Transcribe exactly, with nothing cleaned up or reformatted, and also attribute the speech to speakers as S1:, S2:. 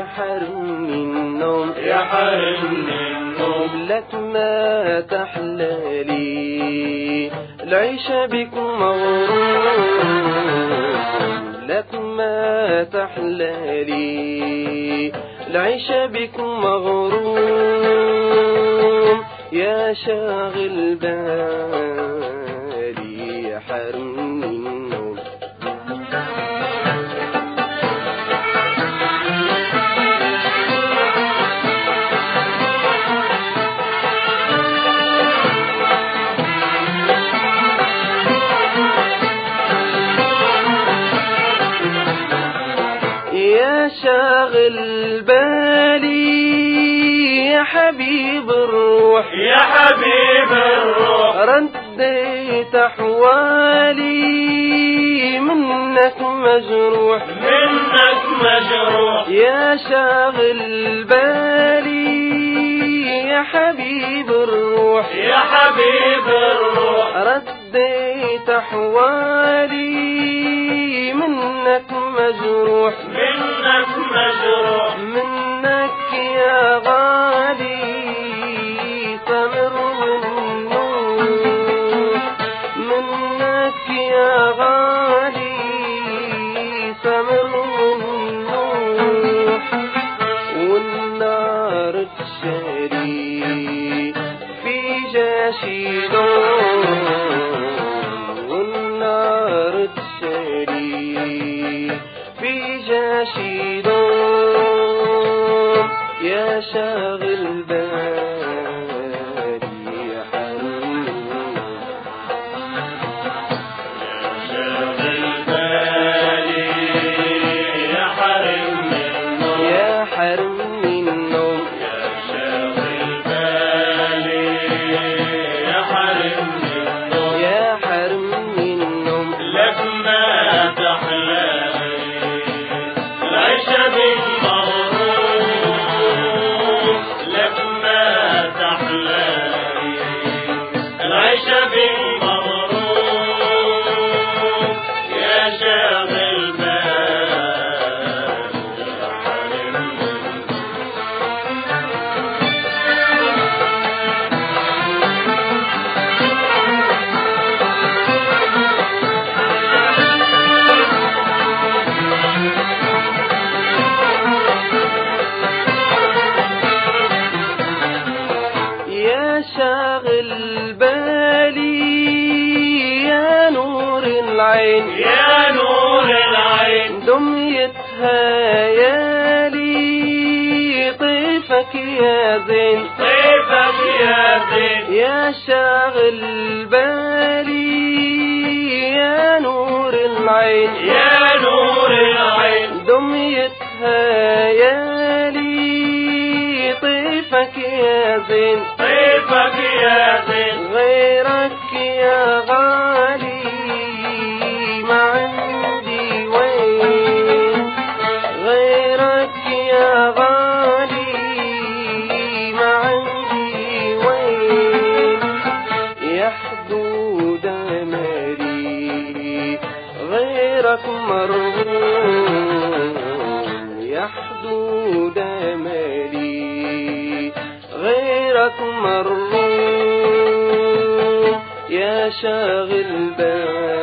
S1: حرمني النوم
S2: يا حرمني النوم
S1: لك ما تحلالي العيشة بك مغروم لك ما تحلالي العيشة بك مغروم يا شاغل بالي يا حرمني النوم يا شاغل بالي يا حبيب الروح
S2: يا حبيب الروح
S1: رديت أحوالي منك مجروح
S2: منك مجروح
S1: يا شاغل بالي يا حبيب الروح
S2: يا حبيب الروح
S1: رديت أحوالي منك مجروح
S2: منك مجروح
S1: منك يا غالي ثمر النور منك يا غالي ثمر النور والنار تشري في جاشدون والنار تشري في جاشدون يا شاغل بالي يا حرمني
S2: شاغل بالي يا حرمني النوم
S1: يا حرمني النوم
S2: يا شاغل بالي يا حرمني النوم
S1: يا حرمني النوم
S2: لك ما تحلالي العيشة بك مغروم لك ما تحلالي العيشة بك مغروم يا شاغل بالي يا حرمني
S1: يا شاغل بالي يا نور العين
S2: يا نور العين
S1: دميتها يا لي طيفك يا زين
S2: طيفك يا زين
S1: يا شاغل بالي يا نور العين
S2: يا نور العين
S1: دميتها يا لي طيفك يا زين
S2: طيفك يا زين
S1: غيرك يا غالي ما عندي وين غيرك يا غالي ما عندي وين يا حدود أملي غيرك مرغوم يا حدود أملي غيرك مرغوم يا شاغل بالي